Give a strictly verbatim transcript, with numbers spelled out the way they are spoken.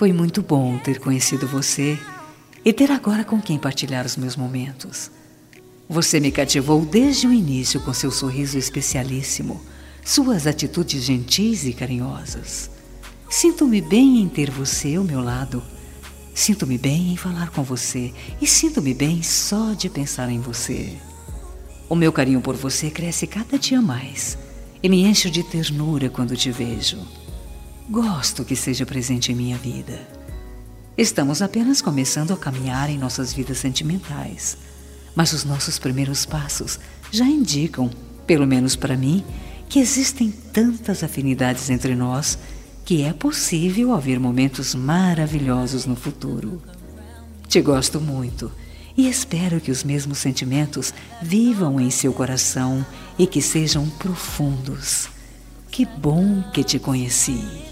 Foi muito bom ter conhecido você e ter agora com quem partilhar os meus momentos. Você me cativou desde o início com seu sorriso especialíssimo, suas atitudes gentis e carinhosas. Sinto-me bem em ter você ao meu lado. Sinto-me bem em falar com você e sinto-me bem só de pensar em você. O meu carinho por você cresce cada dia mais e me enche de ternura quando te vejo. Gosto que seja presente em minha vida. Estamos apenas começando a caminhar em nossas vidas sentimentais, mas os nossos primeiros passos já indicam, pelo menos para mim, que existem tantas afinidades entre nós que é possível haver momentos maravilhosos no futuro. Te gosto muito e espero que os mesmos sentimentos vivam em seu coração e que sejam profundos. Que bom que te conheci.